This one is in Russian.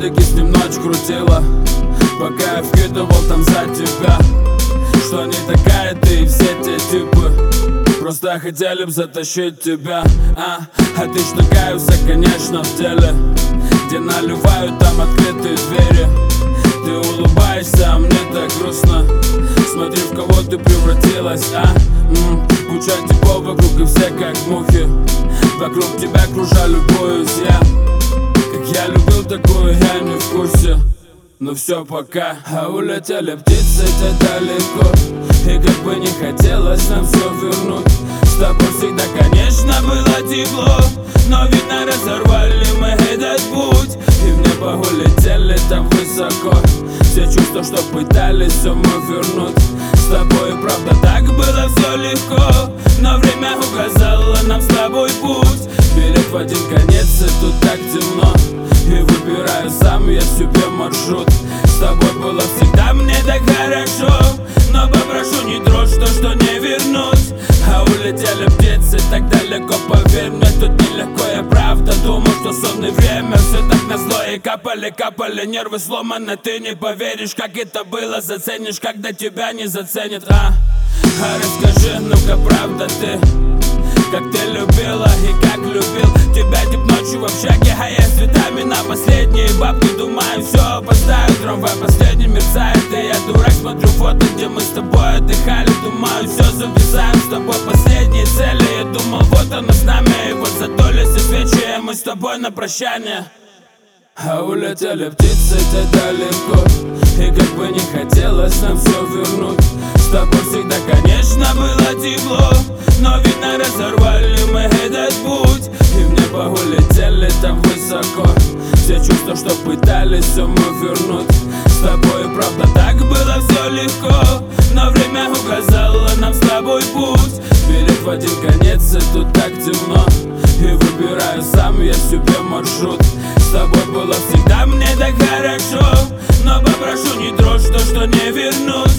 ходики с ним ночь крутила, пока я вкидывал там за тебя. Что не такая ты и все те типы просто хотели б затащить тебя. А ты что, каюся, конечно, в теле, где наливают там открытые двери. Ты улыбаешься, а мне так грустно. Смотри, в кого ты превратилась, куча типов вокруг и все как мухи. Вокруг тебя кружа любуюсь я. Как я любил такую, я не в курсе. Ну все, пока. А улетели птицы те далеко, и как бы не хотелось нам все вернуть. С тобой всегда, конечно, было тепло, но видно разорвали мы этот путь, и в небо улетели там высоко. Все чувства, что пытались, все мы вернуть. С тобой, правда, так было все легко, но время указало нам с тобой путь. Билет в один конец, и тут так темно, и выбираю сам я себе маршрут. С тобой было всегда мне так хорошо, но попрошу не трожь то, что не вернуть. А улетели птицы так далеко, поверь мне, тут нелегко. Я правда думал, что сон и время все так назло. И капали нервы сломаны, ты не поверишь, как это было. Заценишь, когда тебя не заценят. Расскажи, ну-ка, правда ты, как ты любила и как любил тебя тип ночью в общаге, а я с цветами на последние бабки. Думаю, все, поставлю трамвай, последний мерцает, и я дурак, смотрю фото, где мы с тобой отдыхали. Думаю, все, записаем с тобой последние цели. Я думал, вот оно с нами, и вот затолись и свечи, и мы с тобой на прощание. А улетели птицы те далеко, и как бы не хотелось нам все вернуть. С тобой всегда, конечно, было тепло, но видно разорвали мы этот путь, и в небо улетели там высоко. Все чувства, что пытались, все мы вернуть. С тобой, правда, так было все легко, но время указало нам с тобой путь. Билет в один конец, и тут так темно, и выбираю сам я себе маршрут. С тобой было всегда мне так хорошо, но попрошу не трожь то, что не вернуть.